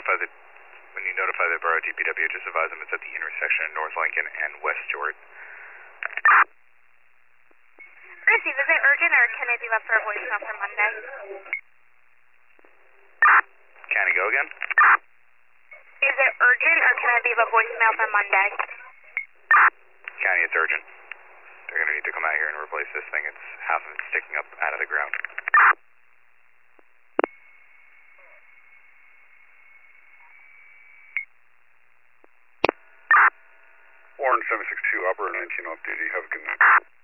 notify the borough DPW, just advise them it's at the intersection of North Lincoln and West Jordan. Receive, is it urgent or can I leave up for a voicemail for Monday? Can I go again? Is it urgent or can I leave a voicemail for Monday? County, it's urgent. They're going to need to come out here and replace this thing. It's half of it sticking up out of the ground. Warren 762, operator 19 off duty. Have a good night.